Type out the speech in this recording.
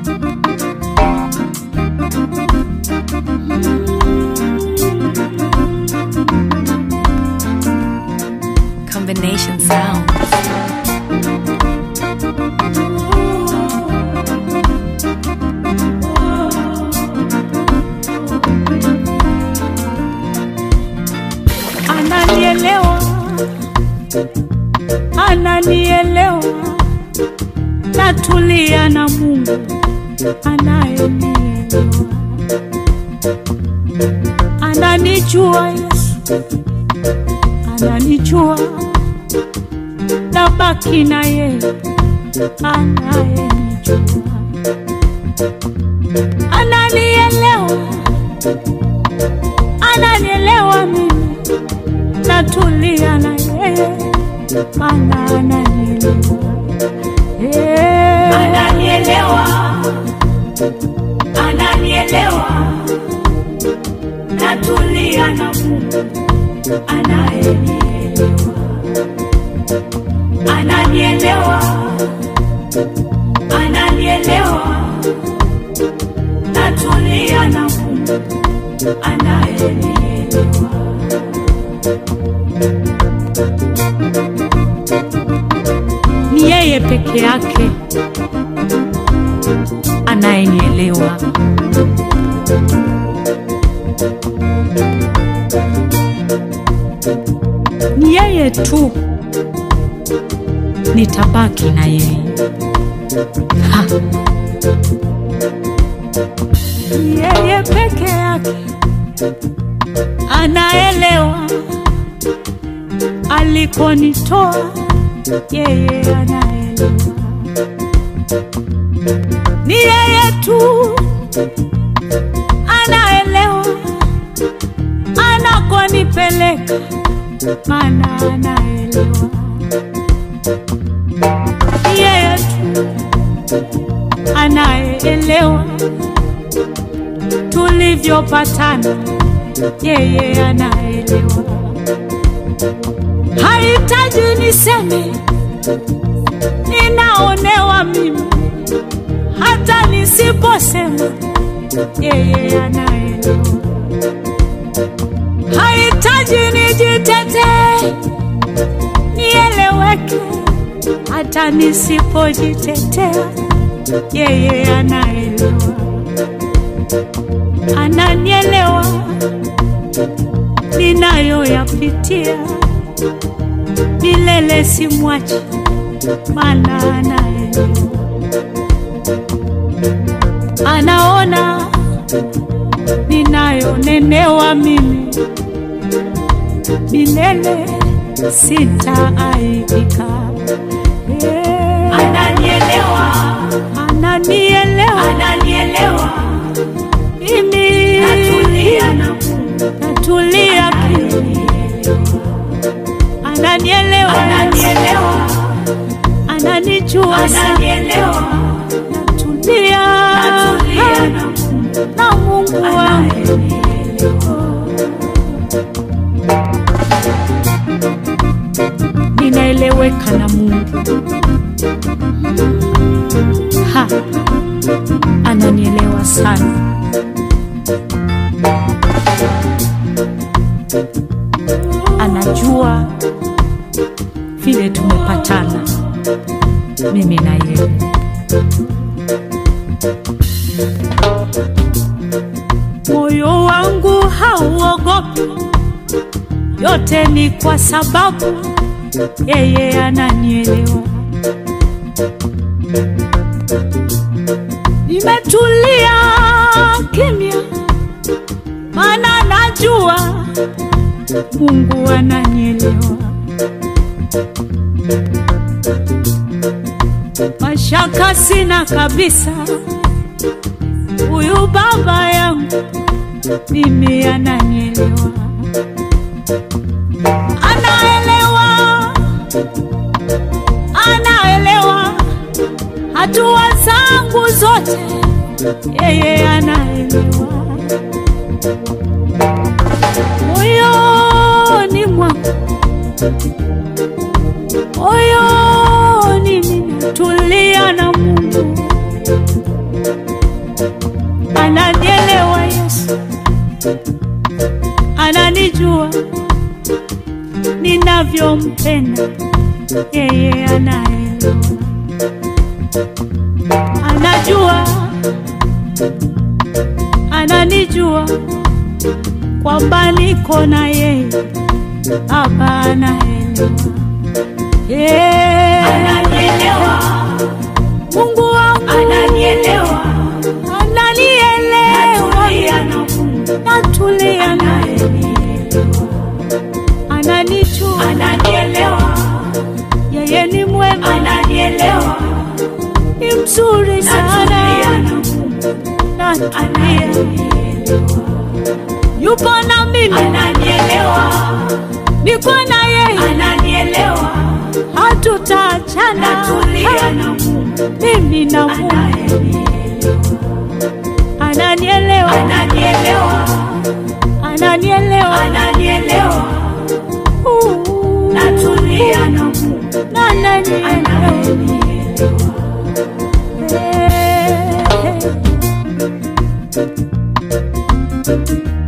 Combination sounds. Ananielewa, natulia na Mungu anayenielewa. Ananijua Yesu, ananijua, nabaki na yeye anayenijua. Ananielewa mimi, natulia na yeye ananielewa. Ananielewa, natulia na Mungu anayenielewa. Ananielewa, natulia na Mungu anayenielewa. Ni yeye peke yake anayenielewa. Ni yeye tu, nitabaki na yeye. Ni yeye peke yake anaelewa alikonitoa, yeye anaelewa. Ni yeye tu anaelewa anakonipeleka, maana anaelewa. Ni yeye tu anaelewa tulivyopatana, yeye anaelewa. Hahitaji niseme ninaonewa mimi, hata nisiposema yeye anaelewa. Hahitaji nijitetee nieleweke, hata nisipojitetea yeye anaelewa. Ananielewa ninayoyapitia, milele simwachi, maana anaelewa. Anaona ninayonenewa mimi, milele sitaaibika. Ananielewa mimi, natulia pia. Ananielewa, ananijua, natulia na Mungu wangu. Ninaeleweka na Mungu. Ananielewa sana. Anajua vile tumepatana mimi na yeye. Moyo wangu hauogopi, yote ni kwa sababu yeye ananielewa. Nimetulia kimya, maana najua Mungu ananielewa. Mashaka sina kabisa, huyu baba yangu mimi ananielewa. Anaelewa hatua zangu zote, yeye anaelewa. Moyoni mwangu, moyoni ninatulia na Mungu. ninavyompenda, yeye anaelewa. Anajua, ananijua kwamba niko na yeye. Baba anaelewa, ananielewa. Mungu wangu Ananielewa. Ananielewa. Natulia naye. Ananijua. Ananielewa. Yeye ni mwema. Ananielewa. Ni mzuri sana. Natulia. Yupo na mimi. Ananielewa. Niko na yeye. Ananielewa. Hatutaachana. Natulia na Mungu. Mimi na Mungu. Ananielewa. Ananielewa. Ananielewa. Ananielewa. Natulia na Mungu. Ananielewa. Hey, hey.